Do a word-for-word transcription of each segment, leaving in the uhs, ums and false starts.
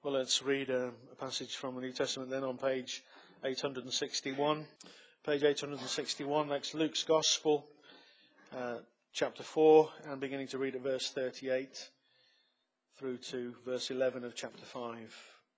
Well, let's read a, a passage from the New Testament then on page eight hundred sixty-one. Page eight hundred sixty-one, that's Luke's Gospel, uh, chapter four, and beginning to read at verse thirty-eight through to verse eleven of chapter five.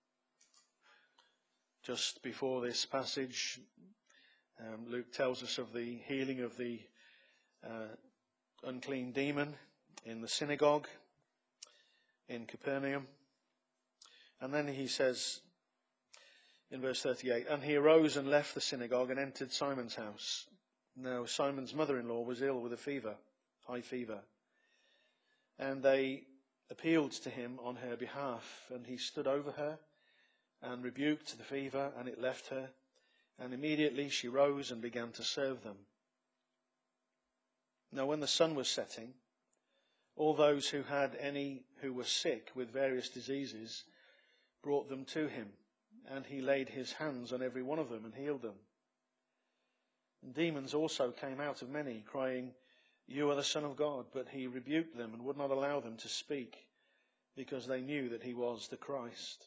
Just before this passage, um, Luke tells us of the healing of the uh, unclean demon in the synagogue in Capernaum. And then he says in verse thirty-eight, and he arose and left the synagogue and entered Simon's house. Now Simon's mother-in-law was ill with a fever, high fever. And they appealed to him on her behalf, and he stood over her and rebuked the fever, and it left her. And immediately she rose and began to serve them. Now when the sun was setting, all those who had any who were sick with various diseases brought them to him, and he laid his hands on every one of them and healed them. And demons also came out of many, crying, you are the Son of God. But he rebuked them and would not allow them to speak, because they knew that he was the Christ.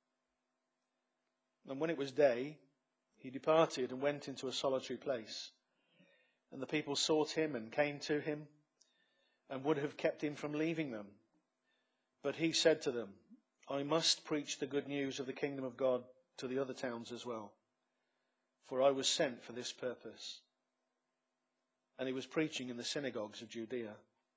And when it was day, he departed and went into a solitary place. And the people sought him and came to him, and would have kept him from leaving them. But he said to them, I must preach the good news of the kingdom of God to the other towns as well, for I was sent for this purpose. And he was preaching in the synagogues of Judea.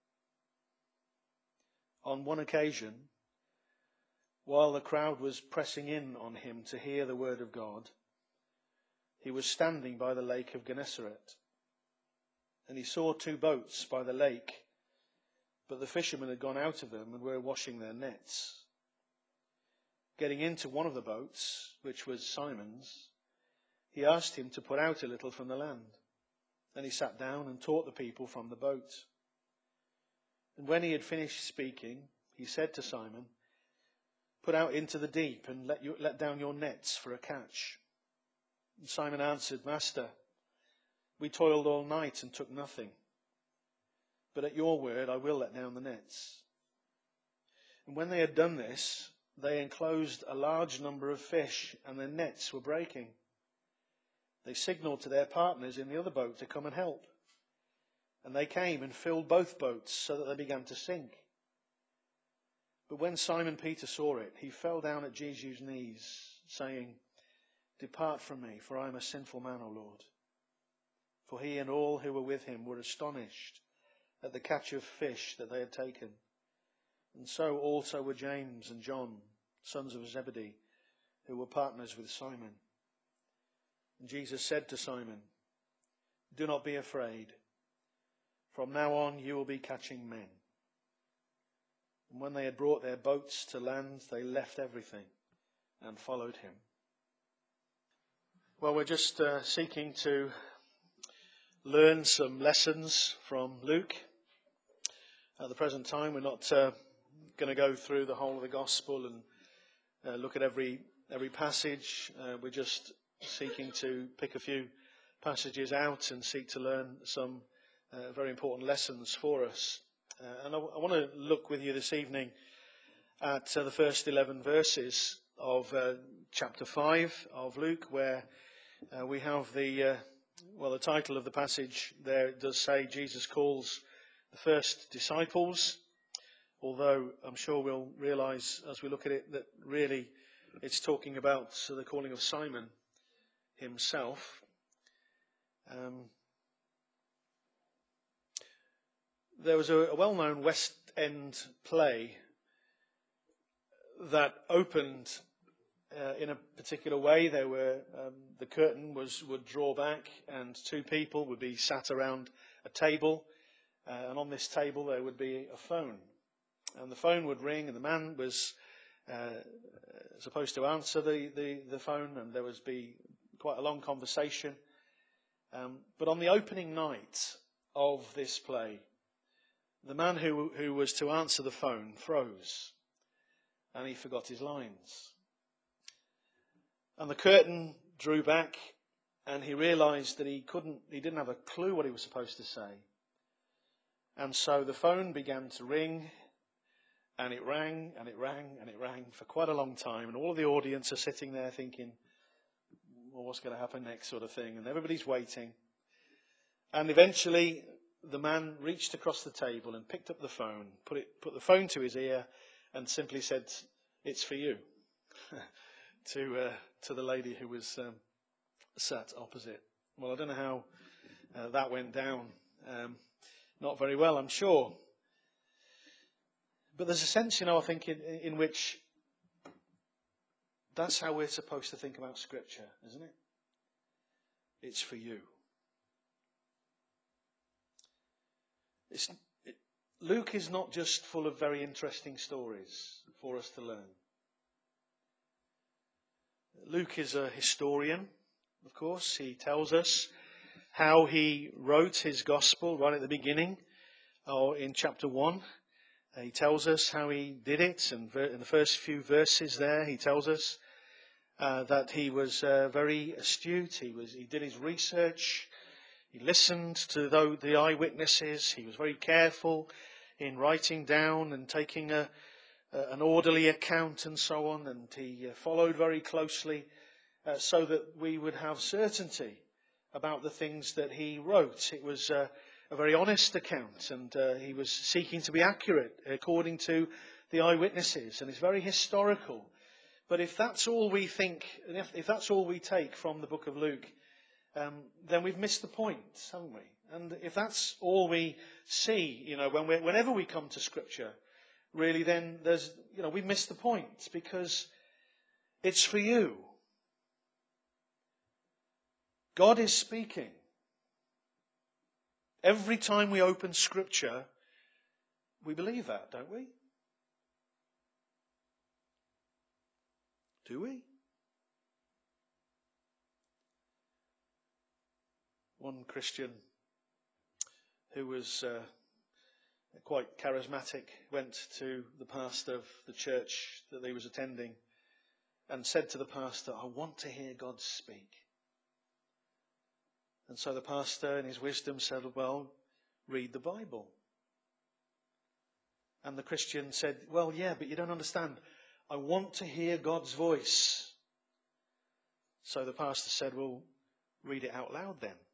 On one occasion, while the crowd was pressing in on him to hear the word of God, he was standing by the lake of Gennesaret. And he saw two boats by the lake, but the fishermen had gone out of them and were washing their nets. Getting into one of the boats, which was Simon's, he asked him to put out a little from the land. Then he sat down and taught the people from the boat. And when he had finished speaking, he said to Simon, put out into the deep and let, you, let down your nets for a catch. And Simon answered, Master, we toiled all night and took nothing. But at your word I will let down the nets. And when they had done this, they enclosed a large number of fish, and their nets were breaking. They signaled to their partners in the other boat to come and help. And they came and filled both boats so that they began to sink. But when Simon Peter saw it, he fell down at Jesus' knees, saying, depart from me, for I am a sinful man, O Lord. For he and all who were with him were astonished at the catch of fish that they had taken. And so also were James and John, sons of Zebedee, who were partners with Simon. And Jesus said to Simon, do not be afraid. From now on you will be catching men. And when they had brought their boats to land, they left everything and followed him. Well, we're just uh, seeking to learn some lessons from Luke. At the present time, we're not uh, going to go through the whole of the gospel and uh, look at every every passage. Uh, we're just seeking to pick a few passages out and seek to learn some uh, very important lessons for us. Uh, and I, I want to look with you this evening at uh, the first eleven verses of uh, chapter five of Luke, where uh, we have the uh, well, the title of the passage there. It does say Jesus calls the first disciples, although I'm sure we'll realise as we look at it that really it's talking about so the calling of Simon himself. Um, there was a, a well-known West End play that opened uh, in a particular way. There were um, the curtain was would draw back, and two people would be sat around a table. Uh, and on this table there would be a phone. And the phone would ring, and the man was uh, supposed to answer the, the, the phone, and there would be quite a long conversation. Um, but on the opening night of this play, the man who, who was to answer the phone froze, and he forgot his lines. And the curtain drew back, and he realised that he couldn't, he didn't have a clue what he was supposed to say. And so the phone began to ring, And it rang, and it rang, and it rang for quite a long time. And all of the audience are sitting there thinking, well, what's going to happen next, sort of thing. And everybody's waiting. And eventually, the man reached across the table and picked up the phone, put it, put the phone to his ear, and simply said, "It's for you," to uh, to the lady who was um, sat opposite. Well, I don't know how uh, that went down. Um, not very well, I'm sure. But there's a sense, you know, I think, in, in which that's how we're supposed to think about Scripture, isn't it? It's for you. It's, it, Luke is not just full of very interesting stories for us to learn. Luke is a historian, of course. He tells us how he wrote his gospel right at the beginning, or in chapter one. He tells us how he did it, and in the first few verses there, he tells us uh, that he was uh, very astute. He was he did his research. He listened to the, the eyewitnesses. He was very careful in writing down and taking a, a, an orderly account and so on. And he uh, followed very closely uh, so that we would have certainty about the things that he wrote. It was uh, a very honest account, and uh, he was seeking to be accurate according to the eyewitnesses, and it's very historical. But if that's all we think, and if, if that's all we take from the book of Luke, um, then we've missed the point, haven't we? And if that's all we see, you know, when we whenever we come to Scripture, really, then there's, you know, we've missed the point, because it's for you. God is speaking. Every time we open Scripture, we believe that, don't we? Do we? One Christian who was uh, quite charismatic went to the pastor of the church that he was attending and said to the pastor, "I want to hear God speak." And so the pastor, in his wisdom, said, "Well, read the Bible." And the Christian said, "Well, yeah, but you don't understand. I want to hear God's voice." So the pastor said, "Well, read it out loud then."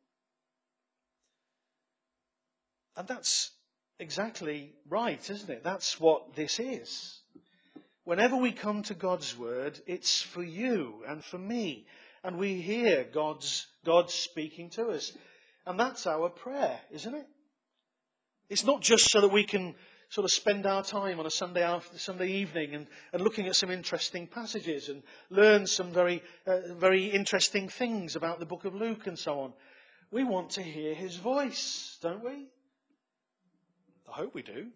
And that's exactly right, isn't it? That's what this is. Whenever we come to God's word, it's for you and for me. And we hear God's God speaking to us. And that's our prayer, isn't it? It's not just so that we can sort of spend our time on a Sunday after Sunday evening and, and looking at some interesting passages and learn some very, uh, very interesting things about the book of Luke and so on. We want to hear his voice, don't we? I hope we do.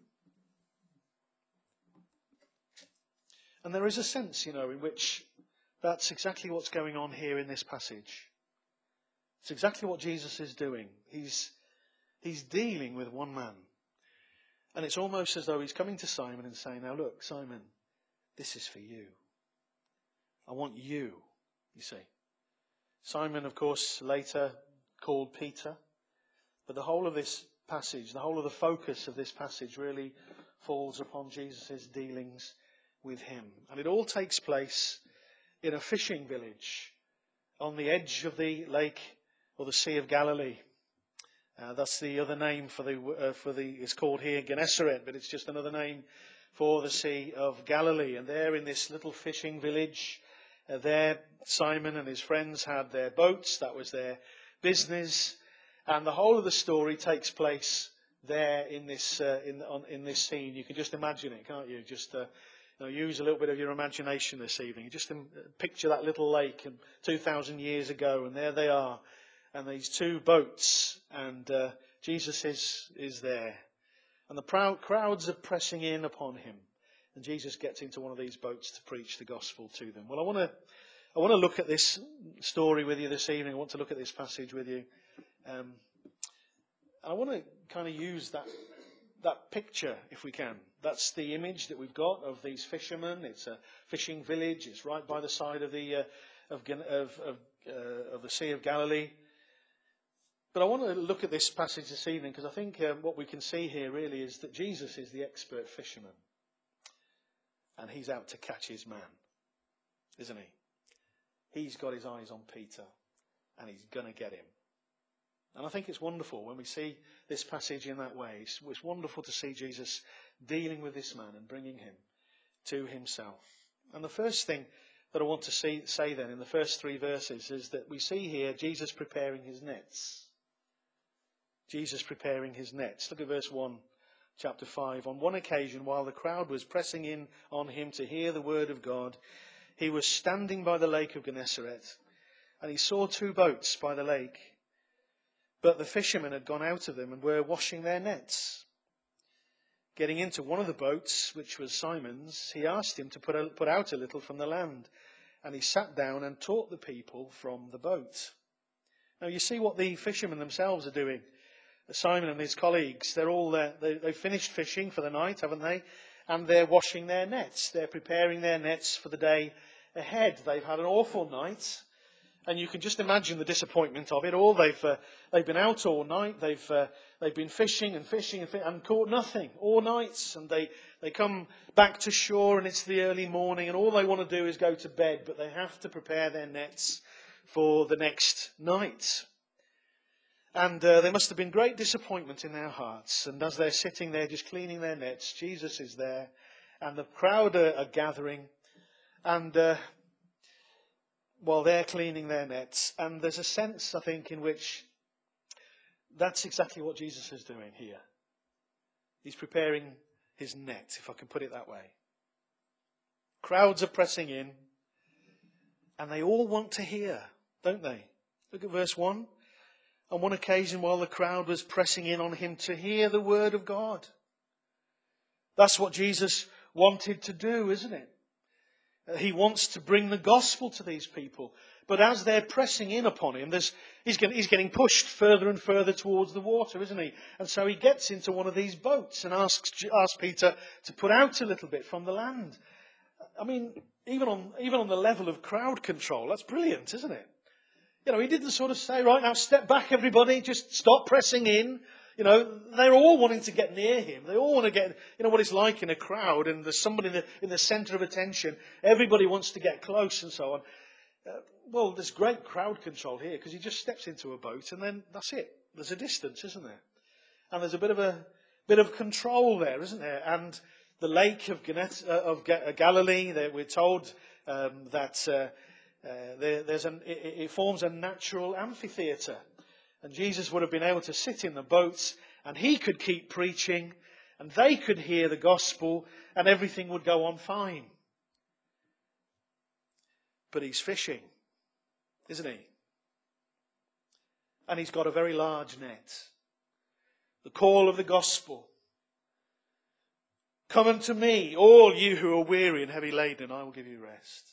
And there is a sense, you know, in which that's exactly what's going on here in this passage. It's exactly what Jesus is doing. He's, he's dealing with one man. And it's almost as though he's coming to Simon and saying, "Now look, Simon, this is for you. I want you," you see. Simon, of course, later called Peter. But the whole of this passage, the whole of the focus of this passage really falls upon Jesus' dealings with him. And it all takes place in a fishing village on the edge of the lake or the Sea of Galilee. Uh, that's the other name for the, uh, for the, it's called here Gennesaret, but it's just another name for the Sea of Galilee. And there in this little fishing village, uh, there Simon and his friends had their boats. That was their business. And the whole of the story takes place there in this uh, in on, in this scene. You can just imagine it, can't you? Just uh, you know, use a little bit of your imagination this evening. Just um, picture that little lake two thousand years ago, and there they are, and these two boats, and uh, Jesus is is there, and the proud crowds are pressing in upon him, and Jesus gets into one of these boats to preach the gospel to them. Well, I want to I want to look at this story with you this evening. I want to look at this passage with you. Um, I want to kind of use that that picture, if we can. That's the image that we've got of these fishermen. It's a fishing village. It's right by the side of the uh, of of of, uh, of the Sea of Galilee. But I want to look at this passage this evening because I think um, what we can see here really is that Jesus is the expert fisherman. and he's out to catch his man, isn't he? He's got his eyes on Peter, and he's going to get him. And I think it's wonderful when we see this passage in that way. It's, it's wonderful to see Jesus dealing with this man and bringing him to himself. And the first thing that I want to see, say then in the first three verses is that we see here Jesus preparing his nets. Jesus preparing his nets. Look at verse one, chapter five. On one occasion, while the crowd was pressing in on him to hear the word of God, he was standing by the lake of Gennesaret, and he saw two boats by the lake. But the fishermen had gone out of them and were washing their nets. Getting into one of the boats, which was Simon's, he asked him to put, a, put out a little from the land. And he sat down and taught the people from the boat. Now you see what the fishermen themselves are doing. Simon and his colleagues, they're all there. They, they've finished fishing for the night, haven't they? And they're washing their nets. They're preparing their nets for the day ahead. They've had an awful night. And you can just imagine the disappointment of it all. They've uh, they've been out all night. They've uh, they've been fishing and fishing and, fi- and caught nothing all nights. And they, they come back to shore and it's the early morning and all they want to do is go to bed. But they have to prepare their nets for the next night. And uh, there must have been great disappointment in their hearts. And as they're sitting there just cleaning their nets, Jesus is there and the crowd are, are gathering. And Uh, while they're cleaning their nets. And there's a sense, I think, in which that's exactly what Jesus is doing here. He's preparing his net, if I can put it that way. Crowds are pressing in, and they all want to hear, don't they? Look at verse one. On one occasion, while the crowd was pressing in on him to hear the word of God. That's what Jesus wanted to do, isn't it? He wants to bring the gospel to these people. But as they're pressing in upon him, there's, he's, getting, he's getting pushed further and further towards the water, isn't he? And so he gets into one of these boats and asks, asks Peter to put out a little bit from the land. I mean, even on, even on the level of crowd control, that's brilliant, isn't it? You know, he didn't sort of say, right, now step back everybody, just stop pressing in. You know, they're all wanting to get near him. They all want to get, you know what it's like in a crowd and there's somebody in the, in the centre of attention. Everybody wants to get close and so on. Uh, well, there's great crowd control here because he just steps into a boat and then that's it. There's a distance, isn't there? And there's a bit of a bit of control there, isn't there? And the lake of, Gannet, uh, of Ga- Galilee, we're told um, that uh, uh, there, there's an, it, it forms a natural amphitheatre. And Jesus would have been able to sit in the boats and he could keep preaching and they could hear the gospel and everything would go on fine. But he's fishing, isn't he? And he's got a very large net. The call of the gospel. Come unto me, all you who are weary and heavy laden, and I will give you rest.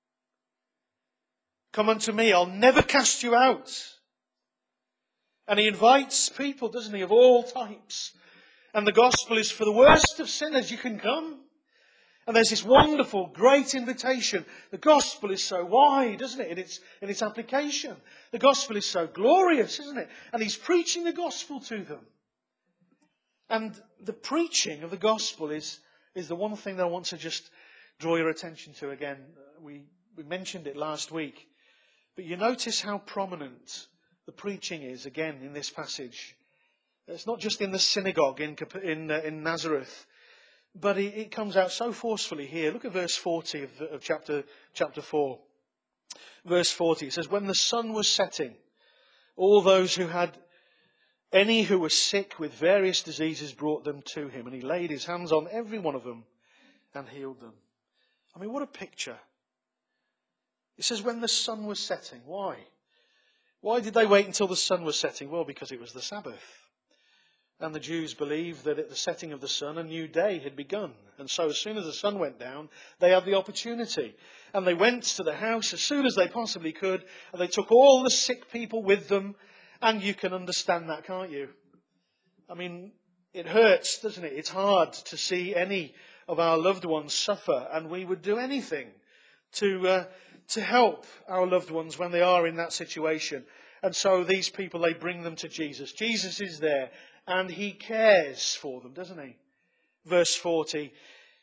Come unto me, I'll never cast you out. And he invites people, doesn't he, of all types. And the gospel is for the worst of sinners. You can come. And there's this wonderful, great invitation. The gospel is so wide, isn't it, in its, in its application. The gospel is so glorious, isn't it? And he's preaching the gospel to them. And the preaching of the gospel is, is the one thing that I want to just draw your attention to again. We, we mentioned it last week. But you notice how prominent the preaching is again in this passage. It's not just in the synagogue in in, uh, in Nazareth, but it, it comes out so forcefully here. Look at verse forty of, the, of chapter chapter four. Verse forty, it says, when the sun was setting, all those who had any who were sick with various diseases brought them to him, and he laid his hands on every one of them and healed them. I mean, what a picture. It says when the sun was setting. Why? Why did they wait until the sun was setting? Well, because it was the Sabbath. And the Jews believed that at the setting of the sun, a new day had begun. And so as soon as the sun went down, they had the opportunity. And they went to the house as soon as they possibly could. And they took all the sick people with them. And you can understand that, can't you? I mean, it hurts, doesn't it? It's hard to see any of our loved ones suffer. And we would do anything to uh, to help our loved ones when they are in that situation. And so these people, they bring them to Jesus. Jesus is there and he cares for them, doesn't he? Verse forty,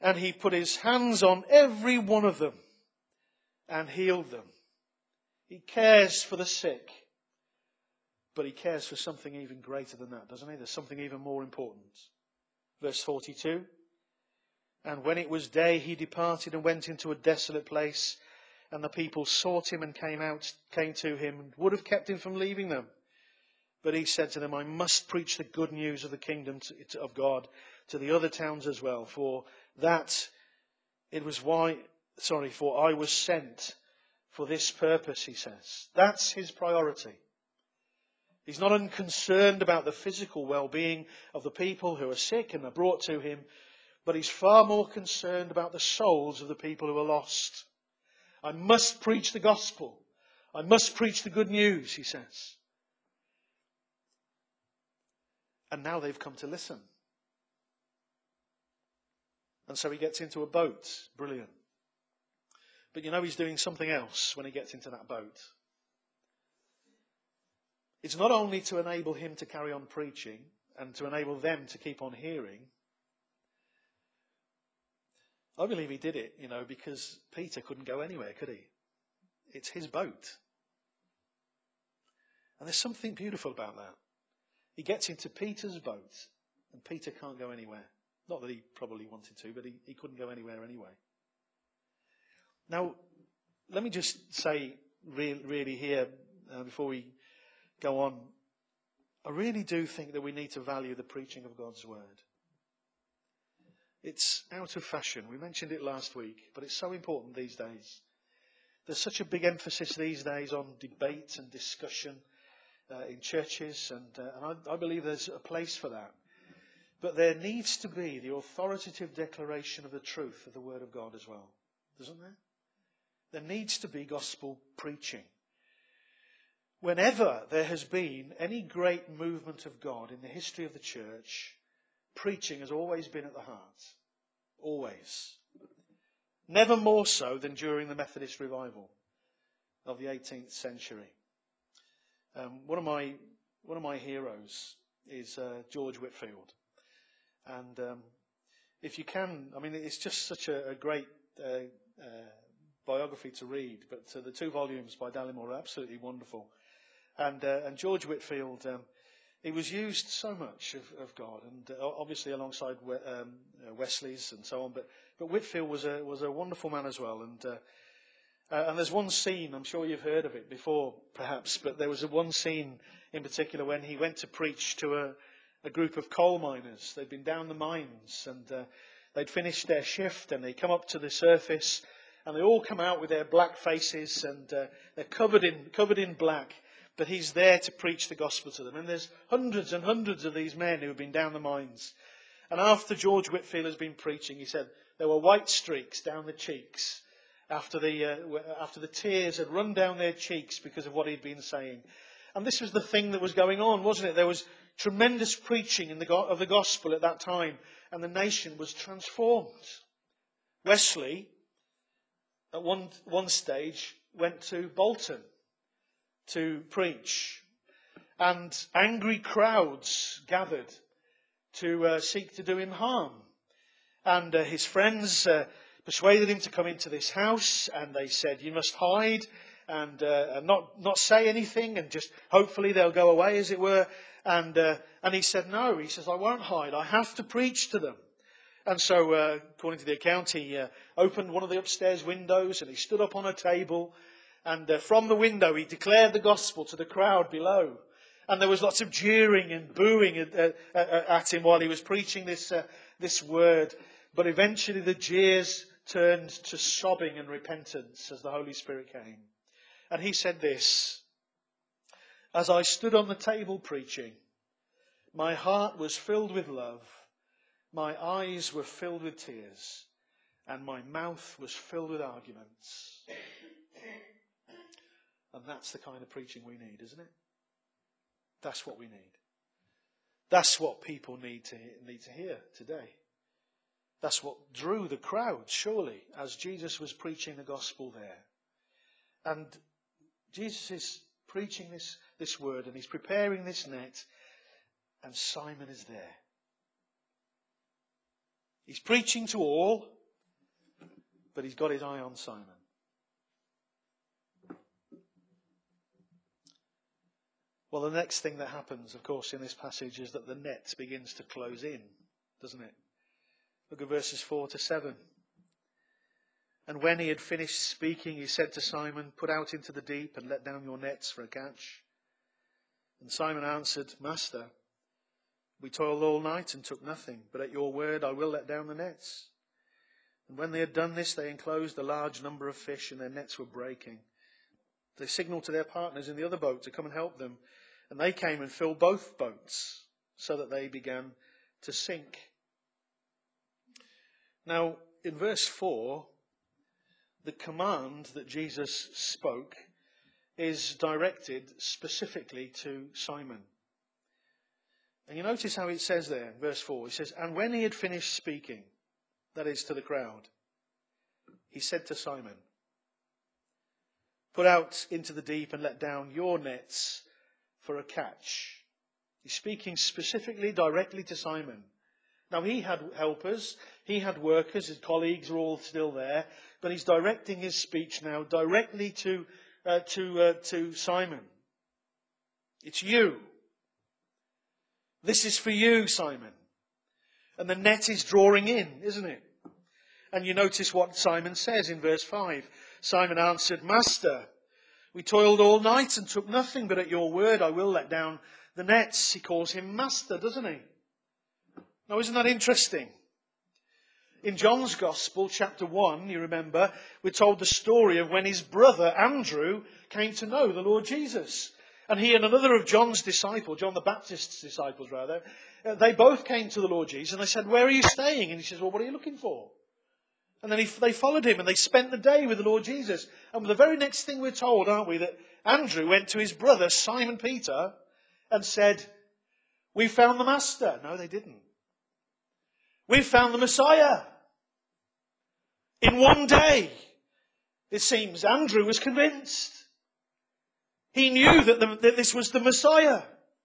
And he put his hands on every one of them and healed them. He cares for the sick. But he cares for something even greater than that, doesn't he? There's something even more important. Verse forty-two. And when it was day, he departed and went into a desolate place. And the people sought him and came out, came to him, and would have kept him from leaving them. But he said to them, I must preach the good news of the kingdom of God to the other towns as well. For that it was why, sorry, for I was sent for this purpose, he says. That's his priority. He's not unconcerned about the physical well-being of the people who are sick and are brought to him, but he's far more concerned about the souls of the people who are lost. I must preach the gospel. I must preach the good news, he says. And now they've come to listen. And so he gets into a boat. Brilliant. But you know he's doing something else when he gets into that boat. It's not only to enable him to carry on preaching and to enable them to keep on hearing. I believe he did it, you know, because Peter couldn't go anywhere, could he? It's his boat. And there's something beautiful about that. He gets into Peter's boat and Peter can't go anywhere. Not that he probably wanted to, but he, he couldn't go anywhere anyway. Now, let me just say re- really here, uh, before we go on, I really do think that we need to value the preaching of God's word. It's out of fashion. We mentioned it last week, but it's so important these days. There's such a big emphasis these days on debate and discussion uh, in churches, and, uh, and I, I believe there's a place for that. But there needs to be the authoritative declaration of the truth of the word of God as well, doesn't there? There needs to be gospel preaching. Whenever there has been any great movement of God in the history of the church, preaching has always been at the heart. Always. Never more so than during the Methodist revival of the eighteenth century. Um, one of my one of my heroes is uh, George Whitefield. And um, if you can, I mean, it's just such a, a great uh, uh, biography to read. But uh, the two volumes by Dallimore are absolutely wonderful. And uh, and George Whitefield, um, he was used so much of, of God, and uh, obviously alongside we, um, uh, Wesley's and so on. But but Whitefield was a was a wonderful man as well. And uh, uh, and there's one scene, I'm sure you've heard of it before, perhaps, but there was a one scene in particular when he went to preach to a, a group of coal miners. They'd been down the mines, and uh, they'd finished their shift, and they come up to the surface, and they all come out with their black faces, and uh, they're covered in covered in black. But he's there to preach the gospel to them. And there's hundreds and hundreds of these men who have been down the mines. And after George Whitefield has been preaching, he said there were white streaks down the cheeks after the uh, after the tears had run down their cheeks because of what he'd been saying. And this was the thing that was going on, wasn't it? There was tremendous preaching in the go- of the gospel at that time, and the nation was transformed. Wesley, at one one stage, went to Bolton to preach, and angry crowds gathered to uh, seek to do him harm. And uh, his friends uh, persuaded him to come into this house, and they said, you must hide and, uh, and not, not say anything, and just hopefully they'll go away, as it were. And, uh, and he said, no, he says, I won't hide, I have to preach to them. And so, uh, according to the account, he uh, opened one of the upstairs windows, and he stood up on a table. And uh, from the window, he declared the gospel to the crowd below. And there was lots of jeering and booing at, uh, at him while he was preaching this, uh, this word. But eventually the jeers turned to sobbing and repentance as the Holy Spirit came. And he said this: as I stood on the table preaching, my heart was filled with love, my eyes were filled with tears, and my mouth was filled with arguments. And that's the kind of preaching we need, isn't it? That's what we need. That's what people need to need to hear today. That's what drew the crowd, surely, as Jesus was preaching the gospel there. And Jesus is preaching this, this word, and he's preparing this net, and Simon is there. He's preaching to all, but he's got his eye on Simon. Well, the next thing that happens, of course, in this passage is that the net begins to close in, doesn't it? Look at verses four to seven. And when he had finished speaking, he said to Simon, "Put out into the deep and let down your nets for a catch." And Simon answered, "Master, we toiled all night and took nothing, but at your word I will let down the nets." And when they had done this, they enclosed a large number of fish, and their nets were breaking. They signalled to their partners in the other boat to come and help them, and they came and filled both boats, so that they began to sink. Now, in verse four, the command that Jesus spoke is directed specifically to Simon. And you notice how it says there in verse four, it says, "And when he had finished speaking," that is to the crowd, he said to Simon, "Put out into the deep and let down your nets for a catch." He's speaking specifically, directly to Simon. Now, he had helpers, he had workers, his colleagues are all still there, but he's directing his speech now directly to, uh, to, uh, to Simon. It's you. This is for you, Simon. And the net is drawing in, isn't it? And you notice what Simon says in verse five. Simon answered, "Master, we toiled all night and took nothing, but at your word I will let down the nets." He calls him Master, doesn't he? Now, isn't that interesting? In John's Gospel, chapter one, you remember, we're told the story of when his brother Andrew came to know the Lord Jesus. And he and another of John's disciples, John the Baptist's disciples rather, they both came to the Lord Jesus and they said, "Where are you staying?" And he says, "Well, what are you looking for?" And then he, they followed him and they spent the day with the Lord Jesus. And the very next thing we're told, aren't we, that Andrew went to his brother Simon Peter and said, "We found the Master." No, they didn't. "We found the Messiah." In one day, it seems, Andrew was convinced. He knew that, the, that this was the Messiah.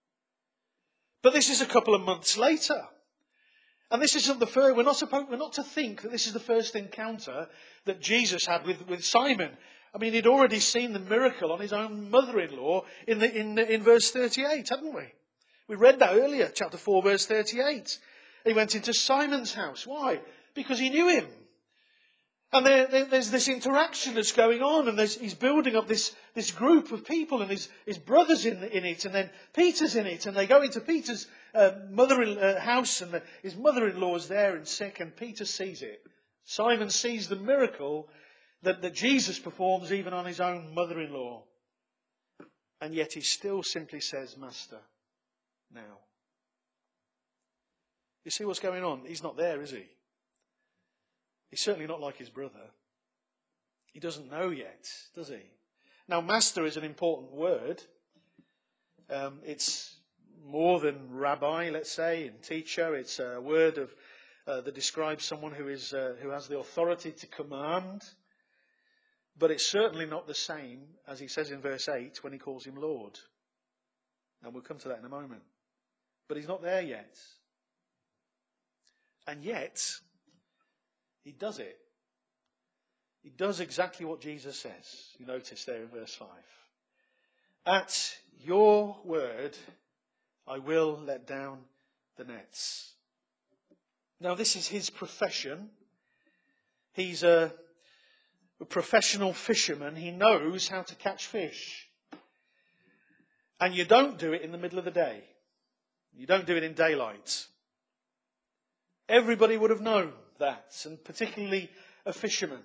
But this is a couple of months later. And this isn't the first, we're not supposed, we're not to think that this is the first encounter that Jesus had with, with Simon. I mean, he'd already seen the miracle on his own mother-in-law in, the, in, in verse thirty-eight, hadn't we? We read that earlier, chapter four, verse thirty-eight. He went into Simon's house. Why? Because he knew him. And there, there, there's this interaction that's going on, and he's building up this, this group of people, and his, his brother's in, in it, and then Peter's in it, and they go into Peter's uh, mother uh, house, and the, his mother-in-law's there and sick, and Peter sees it. Simon sees the miracle that, that Jesus performs even on his own mother-in-law. And yet he still simply says, "Master, now." You see what's going on? He's not there, is he? He's certainly not like his brother. He doesn't know yet, does he? Now, master is an important word. Um, it's more than rabbi, let's say, and teacher. It's a word of uh, that describes someone who is uh, who has the authority to command. But it's certainly not the same, as he says in verse eight, when he calls him Lord. And we'll come to that in a moment. But he's not there yet. And yet, he does it. He does exactly what Jesus says. You notice there in verse five. "At your word, I will let down the nets." Now, this is his profession. He's a, a professional fisherman. He knows how to catch fish. And you don't do it in the middle of the day. You don't do it in daylight. Everybody would have known that, and particularly a fisherman.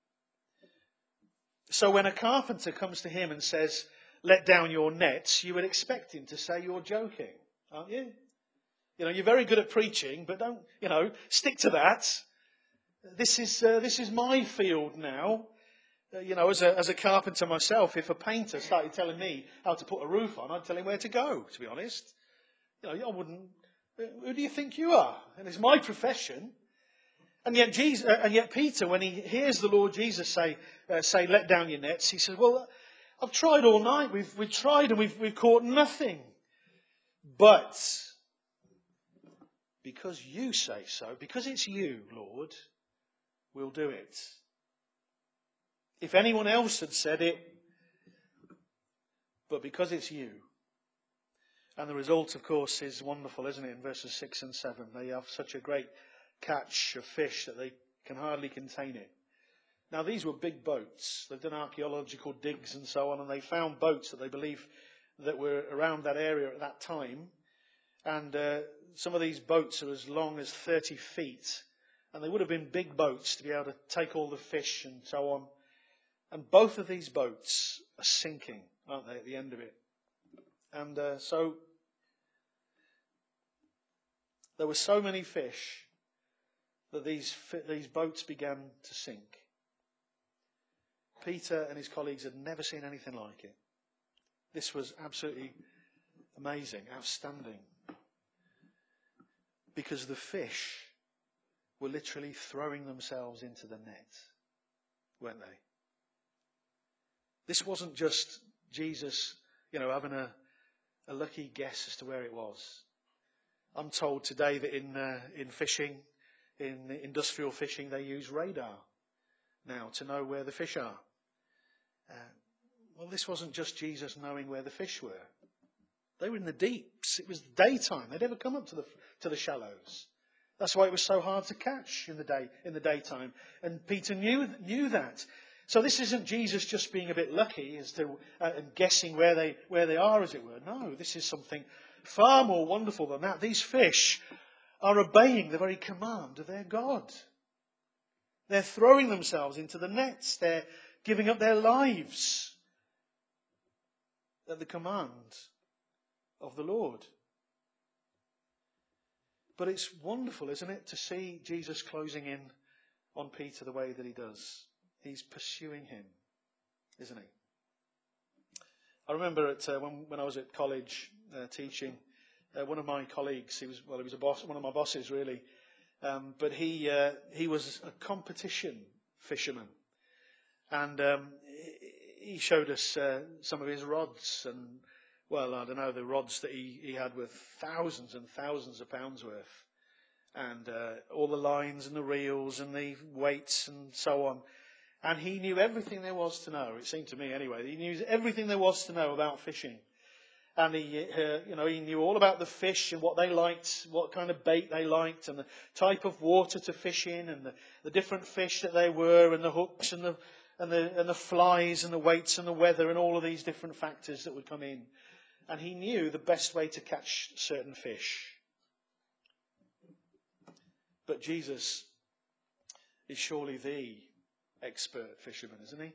So when a carpenter comes to him and says, "Let down your nets," you would expect him to say, "You're joking, aren't you? You know, you're very good at preaching, but don't, you know, stick to that. This is uh, this is my field now." Uh, you know, as a as a carpenter myself, if a painter started telling me how to put a roof on, I'd tell him where to go. To be honest, you know, I wouldn't. Who do you think you are? And it's my profession. And yet, Jesus, uh, and yet Peter, when he hears the Lord Jesus say, uh, "Say, let down your nets," he says, "Well, I've tried all night. We've we've tried and we've we've caught nothing. But because you say so, because it's you, Lord, we'll do it. If anyone else had said it, but because it's you. And the result, of course, is wonderful, isn't it? In verses six and seven, they have such a great catch of fish that they can hardly contain it. Now, these were big boats. They've done archaeological digs and so on, and they found boats that they believe that were around that area at that time. And uh, some of these boats are as long as thirty feet. And they would have been big boats to be able to take all the fish and so on. And both of these boats are sinking, aren't they, at the end of it? And uh, so there were so many fish that these these boats began to sink. Peter and his colleagues had never seen anything like it. This was absolutely amazing, outstanding. Because the fish were literally throwing themselves into the net, weren't they? This wasn't just Jesus, you know, having a, a lucky guess as to where it was. I'm told today that in uh, in fishing, in industrial fishing, they use radar now to know where the fish are. Uh, well, this wasn't just Jesus knowing where the fish were. They were in the deeps. It was daytime. They'd never come up to the to the shallows. That's why it was so hard to catch in the day in the daytime. And Peter knew knew that. So this isn't Jesus just being a bit lucky as to uh, and guessing where they where they are, as it were. No, this is something far more wonderful than that. These fish are obeying the very command of their God. They're throwing themselves into the nets. They're giving up their lives at the command of the Lord. But it's wonderful, isn't it, to see Jesus closing in on Peter the way that he does. He's pursuing him, isn't he? I remember at, uh, when, when I was at college uh, teaching, uh, one of my colleagues, he was well, he was a boss, one of my bosses really, um, but he uh, he was a competition fisherman, and um, he showed us uh, some of his rods, and well, I don't know, the rods that he, he had were thousands and thousands of pounds worth, and uh, all the lines and the reels and the weights and so on. And he knew everything there was to know. It seemed to me, anyway. He knew everything there was to know about fishing, and he, uh, you know, he knew all about the fish and what they liked, what kind of bait they liked, and the type of water to fish in, and the, the different fish that they were, and the hooks, and the and the and the flies, and the weights, and the weather, and all of these different factors that would come in. And he knew the best way to catch certain fish. But Jesus is surely the expert fisherman, isn't he?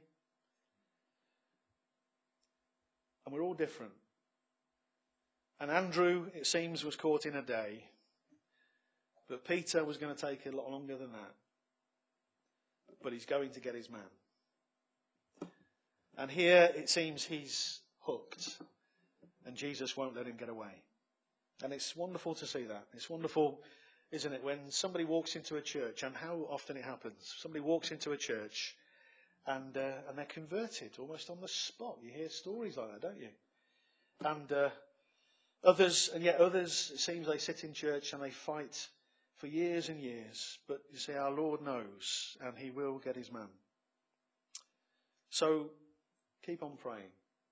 And we're all different. And Andrew, it seems, was caught in a day. But Peter was going to take a lot longer than that. But he's going to get his man. And here it seems he's hooked. And Jesus won't let him get away. And it's wonderful to see that. It's wonderful, isn't it, when somebody walks into a church, and how often it happens. Somebody walks into a church and uh, and they're converted almost on the spot. You hear stories like that, don't you? And uh, others, and yet others, it seems they sit in church and they fight for years and years. But you see, our Lord knows, and he will get his man. So keep on praying.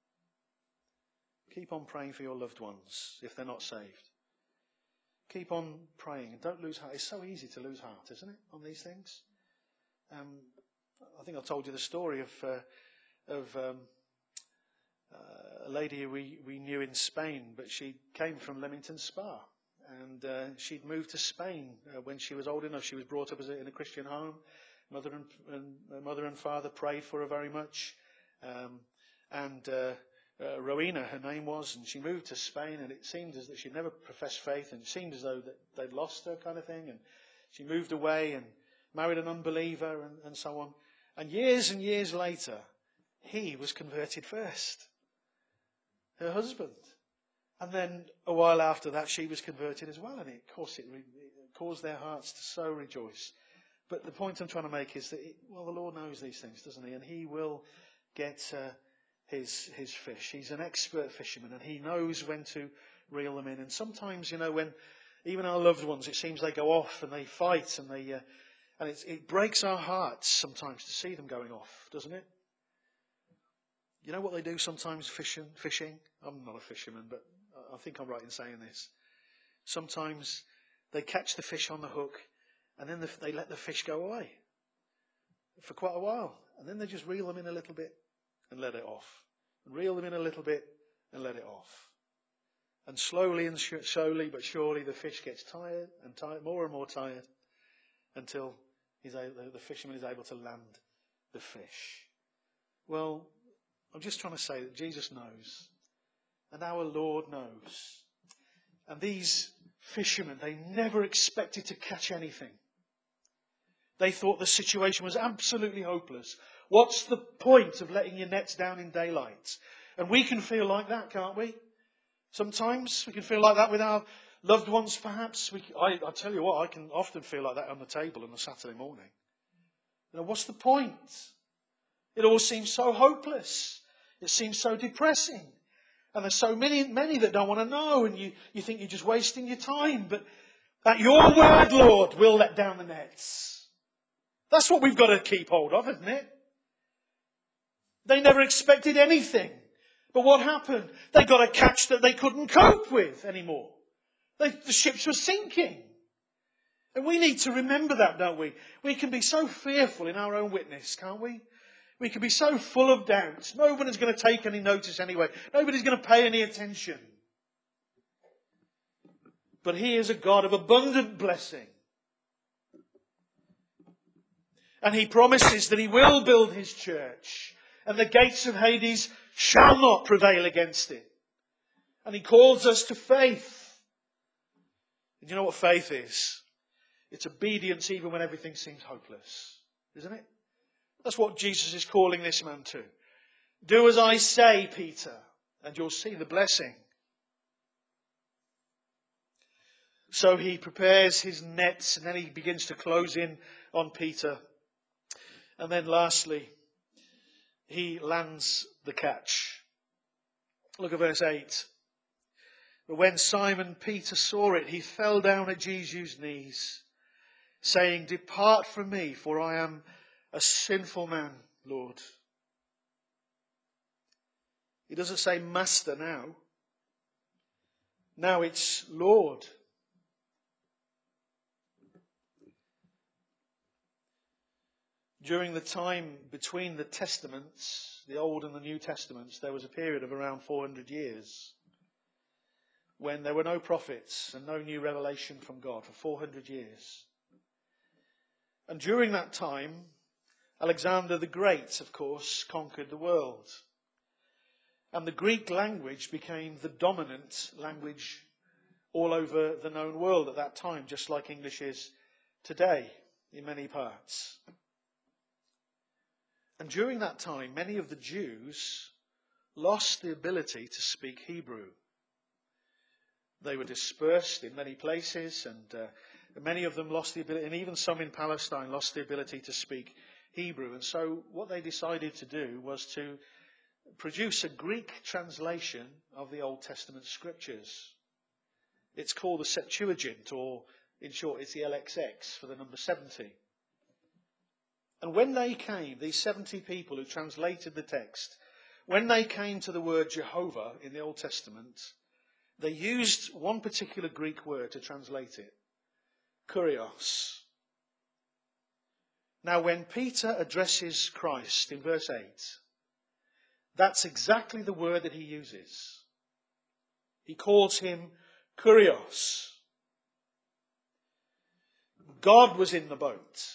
Keep on praying for your loved ones if they're not saved. Keep on praying and don't lose heart. It's so easy to lose heart, isn't it, on these things? Um, I think I told you the story of uh, of um, uh, a lady who we, we knew in Spain, but she came from Leamington Spa. And uh, she'd moved to Spain uh, when she was old enough. She was brought up as a, in a Christian home. Mother and, and mother and father prayed for her very much. Um, and... Uh, Uh, Rowena, her name was, and she moved to Spain, and it seemed as though she'd never professed faith, and it seemed as though that they'd lost her, kind of thing. And she moved away and married an unbeliever, and, and so on. And years and years later, he was converted first, her husband. And then a while after that, she was converted as well, and it, of course it, re- it caused their hearts to so rejoice. But the point I'm trying to make is that, it, well, the Lord knows these things, doesn't he? And he will get Uh, his his fish. He's an expert fisherman, and he knows when to reel them in. And sometimes, you know, when Even our loved ones, it seems they go off and they fight and they, uh, and it's, it breaks our hearts sometimes to see them going off, doesn't it? You know what they do sometimes fishing? Fishing? I'm not a fisherman, but I think I'm right in saying this. Sometimes they catch the fish on the hook and then the, they let the fish go away for quite a while. And then they just reel them in a little bit and let it off. And reel them in a little bit and let it off. And slowly and sh- slowly but surely the fish gets tired and tired, more and more tired, until he's able, the fisherman is able to land the fish. Well, I'm just trying to say that Jesus knows, and our Lord knows. And these fishermen, they never expected to catch anything. They thought the situation was absolutely hopeless. What's the point of letting your nets down in daylight? And we can feel like that, can't we? Sometimes we can feel like that with our loved ones, perhaps. We, I, I tell you what, I can often feel like that on the table on a Saturday morning. You know, what's the point? It all seems so hopeless. It seems so depressing. And there's so many, many that don't want to know, and you, you think you're just wasting your time. But at your word, Lord, we'll let down the nets. That's what we've got to keep hold of, isn't it? They never expected anything. But what happened? They got a catch that they couldn't cope with anymore. They, the ships were sinking. And we need to remember that, don't we? We can be so fearful in our own witness, can't we? We can be so full of doubts. Nobody's going to take any notice anyway. Nobody's going to pay any attention. But He is a God of abundant blessing. And He promises that He will build His church. And the gates of Hades shall not prevail against it. And He calls us to faith. And you know what faith is? It's obedience even when everything seems hopeless. Isn't it? That's what Jesus is calling this man to. Do as I say, Peter, and you'll see the blessing. So he prepares his nets and then he begins to close in on Peter. And then lastly, he lands the catch. Look at verse eight. But when Simon Peter saw it, he fell down at Jesus' knees, saying, "Depart from me, for I am a sinful man, Lord." He doesn't say Master now. Now it's Lord. During the time between the Testaments, the Old and the New Testaments, there was a period of around four hundred years when there were no prophets and no new revelation from God for four hundred years. And during that time, Alexander the Great, of course, conquered the world. And the Greek language became the dominant language all over the known world at that time, just like English is today in many parts. And during that time, many of the Jews lost the ability to speak Hebrew. They were dispersed in many places, and uh, many of them lost the ability, and even some in Palestine lost the ability to speak Hebrew. And so what they decided to do was to produce a Greek translation of the Old Testament scriptures. It's called the Septuagint, or in short, it's the L X X for the number seventy. And when they came, these seventy people who translated the text, when they came to the word Jehovah in the Old Testament, they used one particular Greek word to translate it. Kurios. Now when Peter addresses Christ in verse eight, that's exactly the word that he uses. He calls him Kurios. God was in the boat.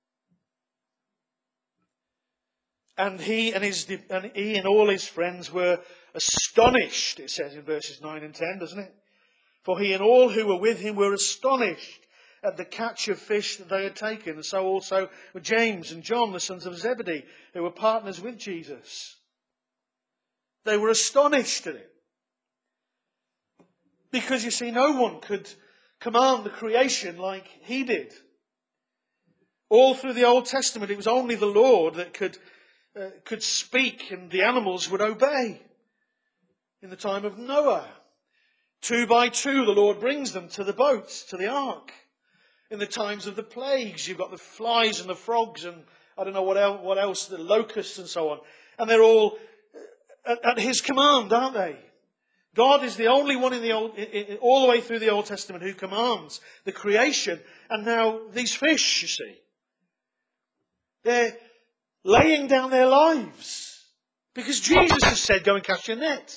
And he and his and he and all his friends were astonished, it says in verses nine and ten, doesn't it? For he and all who were with him were astonished at the catch of fish that they had taken. And so also were James and John, the sons of Zebedee, who were partners with Jesus. They were astonished at it. Because you see, no one could command the creation like he did. All through the Old Testament, it was only the Lord that could Uh, could speak and the animals would obey. In the time of Noah, Two by two, the Lord brings them to the boat, to the ark. In the times of the plagues, you've got the flies and the frogs and I don't know what else, what else the locusts and so on. And they're all at, at His command, aren't they? God is the only one in the old, in, all the way through the Old Testament who commands the creation. And now these fish, you see, they're laying down their lives because Jesus has said, go and cast your net.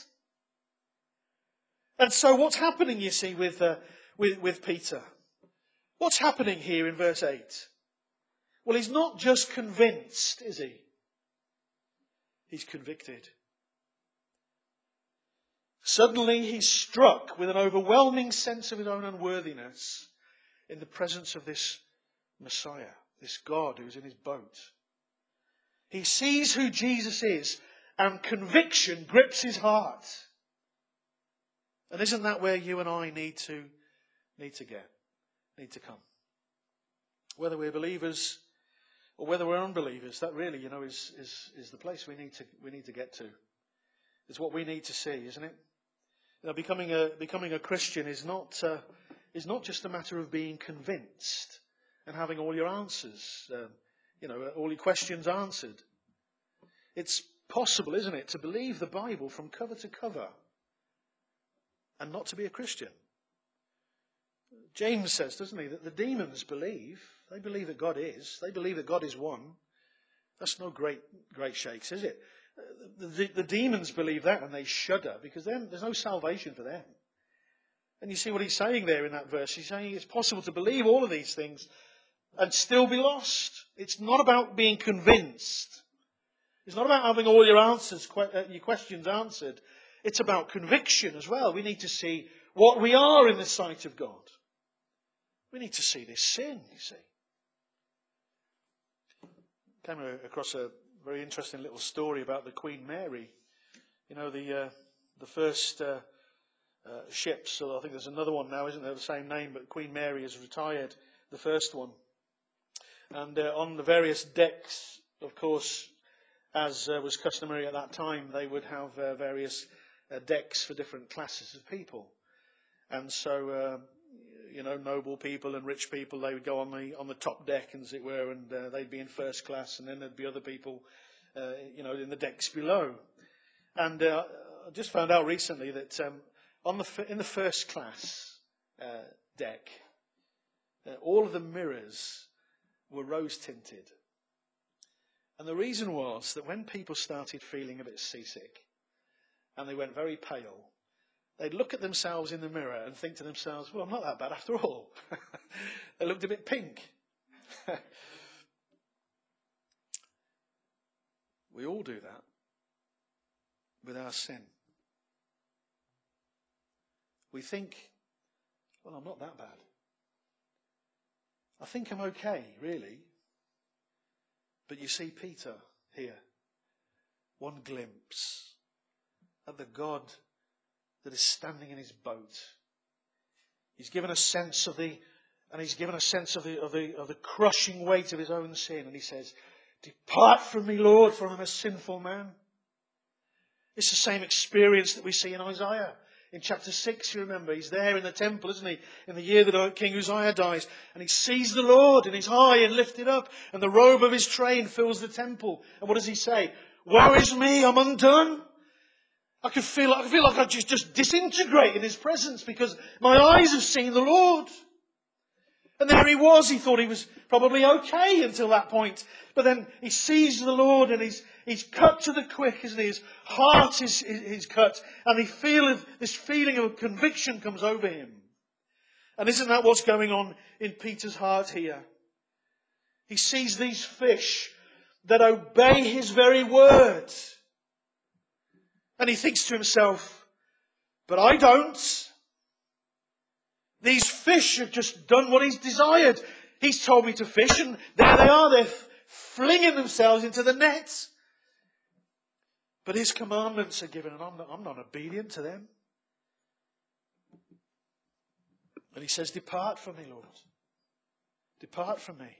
And so what's happening, you see, with, uh, with, with Peter? What's happening here in verse eight? Well, he's not just convinced, is he? He's convicted. Suddenly he's struck with an overwhelming sense of his own unworthiness in the presence of this Messiah, this God who's in his boat. He sees who Jesus is and conviction grips his heart. And isn't that where you and I need to, need to get, need to come? Whether we're believers or whether we're unbelievers, that really, you know, is, is, is the place we need to, we need to get to. It's what we need to see, isn't it? You know, becoming a becoming a Christian is not uh, is not just a matter of being convinced and having all your answers, um, you know, all your questions answered. It's possible, isn't it, to believe the Bible from cover to cover and not to be a Christian. James says, doesn't he, that the demons believe. They believe that God is. They believe that God is one. That's no great great shakes, is it? The, the, the demons believe that and they shudder because then there's no salvation for them. And you see what he's saying there in that verse. He's saying it's possible to believe all of these things and still be lost. It's not about being convinced. It's not about having all your answers, your questions answered. It's about conviction as well. We need to see what we are in the sight of God. We need to see this sin, you see. Came across a very interesting little story about the Queen Mary. You know, the uh, the first uh, uh, ships, so I think there's another one now, isn't there, the same name, but Queen Mary has retired, the first one. And uh, on the various decks, of course, as uh, was customary at that time, they would have uh, various uh, decks for different classes of people. And so, uh, you know, noble people and rich people, they would go on the on the top deck, as it were, and uh, they'd be in first class, and then there'd be other people, uh, you know, in the decks below. And uh, I just found out recently that um, on the in the first class uh, deck, uh, all of the mirrors were rose tinted. And the reason was that when people started feeling a bit seasick and they went very pale, they'd look at themselves in the mirror and think to themselves, well, I'm not that bad after all. They looked a bit pink. We all do that with our sin. We think, well, I'm not that bad. I think I'm okay, really. But you see Peter here, one glimpse at the God that is standing in his boat. He's given a sense of the, and he's given a sense of the, of the, of the crushing weight of his own sin. And he says, depart from me, Lord, for I'm a sinful man. It's the same experience that we see in Isaiah. In chapter six, you remember, he's there in the temple, isn't he? In the year that King Uzziah dies. And he sees the Lord and he's high and lifted up. And the robe of his train fills the temple. And what does he say? Woe is me, I'm undone. I could feel, I feel like I just, just disintegrate in his presence because my eyes have seen the Lord. And there he was. He thought he was probably okay until that point. But then he sees the Lord and he's, he's cut to the quick, isn't he? His heart is, is, is cut. And he feel, this feeling of conviction comes over him. And isn't that what's going on in Peter's heart here? He sees these fish that obey his very word. And he thinks to himself, but I don't. These fish have just done what he's desired. He's told me to fish and there they are. They're flinging themselves into the nets. But his commandments are given and I'm not, I'm not obedient to them. And he says, depart from me, Lord. Depart from me.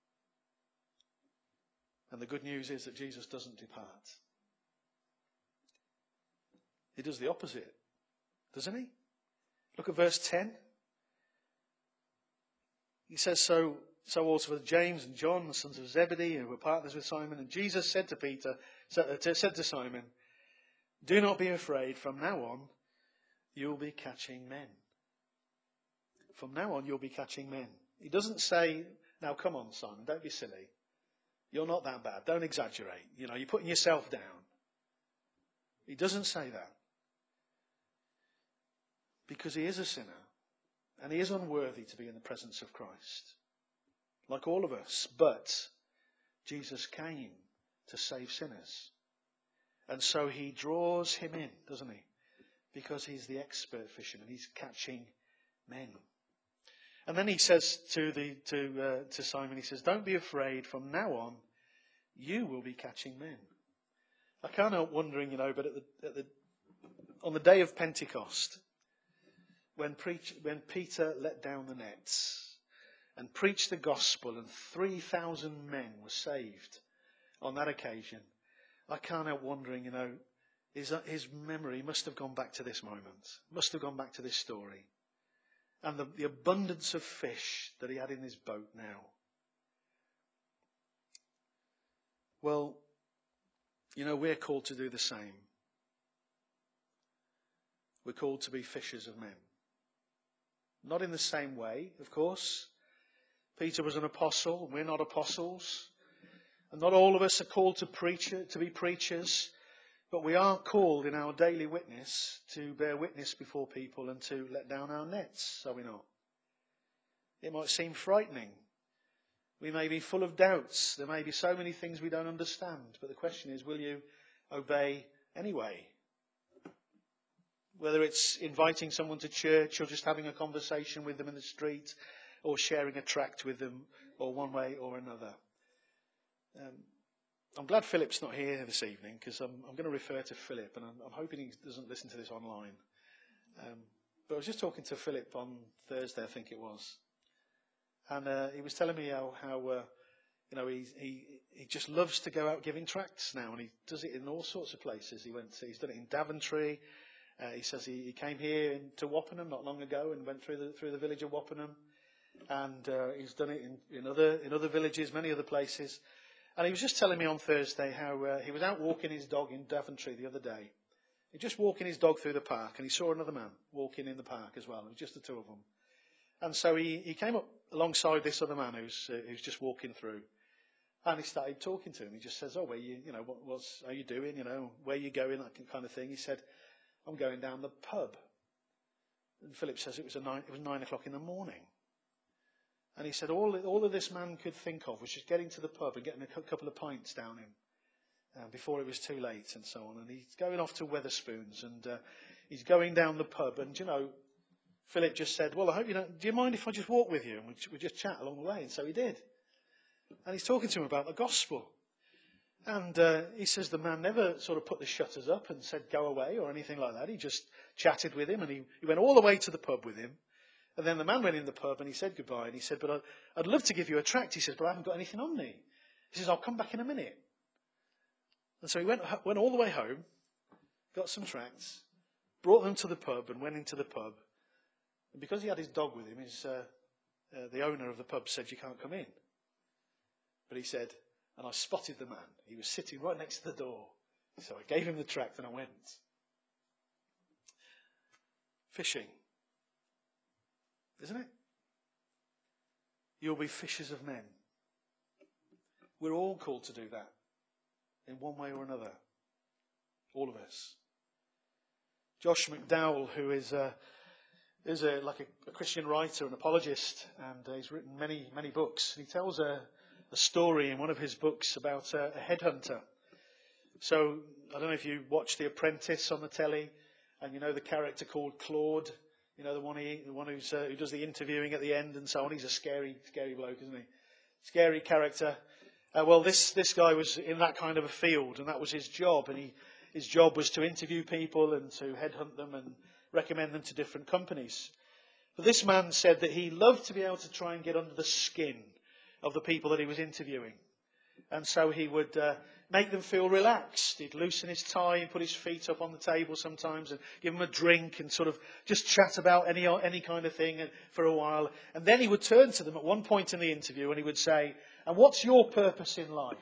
And the good news is that Jesus doesn't depart. He does the opposite, doesn't he? Look at verse ten. He says, so, so also with James and John, the sons of Zebedee, who were partners with Simon. And Jesus said to Peter, said to Simon, do not be afraid. From now on, you'll be catching men. From now on, you'll be catching men. He doesn't say, now come on, Simon, don't be silly. You're not that bad. Don't exaggerate. You know, you're putting yourself down. He doesn't say that. Because he is a sinner. And he is unworthy to be in the presence of Christ. Like all of us. But Jesus came to save sinners. And so he draws him in, doesn't he? Because he's the expert fisherman. He's catching men. And then he says to the to uh, to Simon, he says, don't be afraid. From now on, you will be catching men. I can't help wondering, you know, but at the, at the on the day of Pentecost, when preach, when Peter let down the nets and preached the gospel, and three thousand men were saved on that occasion, I can't help wondering, you know, his his memory must have gone back to this moment, must have gone back to this story. And the, the abundance of fish that he had in his boat now. Well, you know, we're called to do the same. We're called to be fishers of men. Not in the same way, of course. Peter was an apostle. We're not apostles. And not all of us are called to preach, to be preachers. But we are called in our daily witness to bear witness before people and to let down our nets, are we not? It might seem frightening. We may be full of doubts. There may be so many things we don't understand. But the question is, will you obey anyway? Whether it's inviting someone to church or just having a conversation with them in the street or sharing a tract with them, or one way or another. Um, I'm glad Philip's not here this evening, because I'm, I'm going to refer to Philip, and I'm, I'm hoping he doesn't listen to this online. Um, but I was just talking to Philip on Thursday, I think it was, and uh, he was telling me how, how uh, you know, he, he he just loves to go out giving tracts now, and he does it in all sorts of places. He went, to, he's done it in Daventry. Uh, he says he, he came here in, to Woppenham not long ago and went through the through the village of Woppenham, and uh, he's done it in, in other in other villages, many other places. And he was just telling me on Thursday how uh, he was out walking his dog in Daventry the other day. He was just walking his dog through the park, and he saw another man walking in the park as well. It was just the two of them. And so he, he came up alongside this other man who's uh, who's just walking through, and he started talking to him. He just says, "Oh, where you, you know, what, what's how you doing? You know, where you going? That kind of thing." He said, "I'm going down the pub." And Philip says it was a nine, it was nine o'clock in the morning. And he said all, all of this man could think of was just getting to the pub and getting a couple of pints down him uh, before it was too late and so on. And he's going off to Wetherspoons, and uh, he's going down the pub. And, you know, Philip just said, well, I hope you don't, do you mind if I just walk with you? And we, we just chat along the way. And so he did. And he's talking to him about the gospel. And uh, he says the man never sort of put the shutters up and said go away or anything like that. He just chatted with him, and he, he went all the way to the pub with him. And then the man went in the pub and he said goodbye. And he said, but I'd, I'd love to give you a tract. He says, but I haven't got anything on me. He says, I'll come back in a minute. And so he went, went all the way home, got some tracts, brought them to the pub and went into the pub. And because he had his dog with him, his, uh, uh, the owner of the pub said, you can't come in. But he said, and I spotted the man. He was sitting right next to the door. So I gave him the tract and I went. Fishing. Isn't it? You'll be fishers of men. We're all called to do that in one way or another. All of us. Josh McDowell, who is a, is a, like a, a Christian writer and apologist, and uh, he's written many, many books. He tells a, a story in one of his books about a, a headhunter. So, I don't know if you watch The Apprentice on the telly, and you know the character called Claude. You know, the one, he, the one who's, uh, who does the interviewing at the end and so on. He's a scary, scary bloke, isn't he? Scary character. Uh, well, this, this guy was in that kind of a field, and that was his job. And he, his job was to interview people and to headhunt them and recommend them to different companies. But this man said that he loved to be able to try and get under the skin of the people that he was interviewing. And so he would uh, make them feel relaxed. He'd loosen his tie and put his feet up on the table sometimes and give them a drink and sort of just chat about any any kind of thing for a while. And then he would turn to them at one point in the interview and he would say, "And what's your purpose in life?"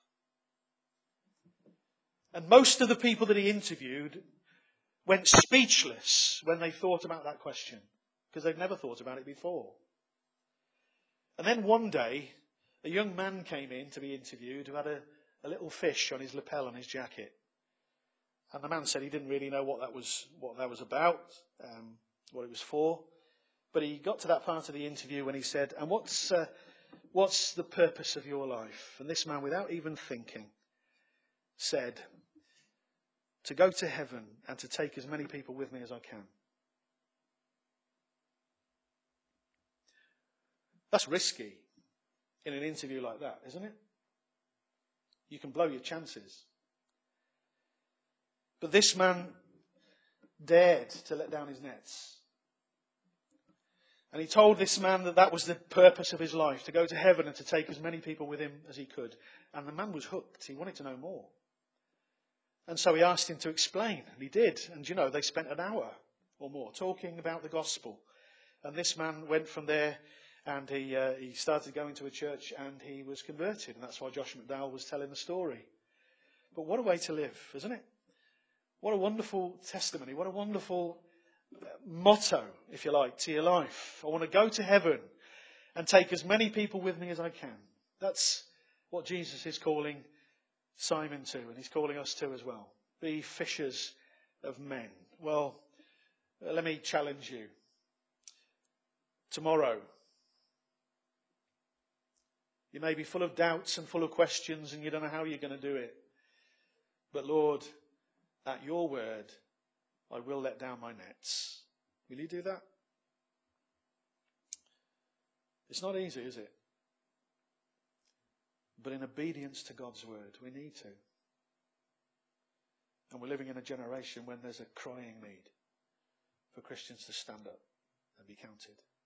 And most of the people that he interviewed went speechless when they thought about that question, because they'd never thought about it before. And then one day, a young man came in to be interviewed who had a, a little fish on his lapel on his jacket. And the man said he didn't really know what that was, what that was about, um, what it was for. But he got to that part of the interview when he said, "And what's uh, what's the purpose of your life?" And this man, without even thinking, said, "To go to heaven and to take as many people with me as I can." That's risky in an interview like that, isn't it? You can blow your chances. But this man dared to let down his nets. And he told this man that that was the purpose of his life, to go to heaven and to take as many people with him as he could. And the man was hooked. He wanted to know more. And so he asked him to explain, and he did. And, you know, they spent an hour or more talking about the gospel. And this man went from there, and he uh, he started going to a church, and he was converted. And that's why Josh McDowell was telling the story. But what a way to live, isn't it? What a wonderful testimony. What a wonderful motto, if you like, to your life. I want to go to heaven and take as many people with me as I can. That's what Jesus is calling Simon to, and he's calling us to as well. Be fishers of men. Well, let me challenge you. Tomorrow, you may be full of doubts and full of questions, and you don't know how you're going to do it. But Lord, at your word, I will let down my nets. Will you do that? It's not easy, is it? But in obedience to God's word, we need to. And we're living in a generation when there's a crying need for Christians to stand up and be counted.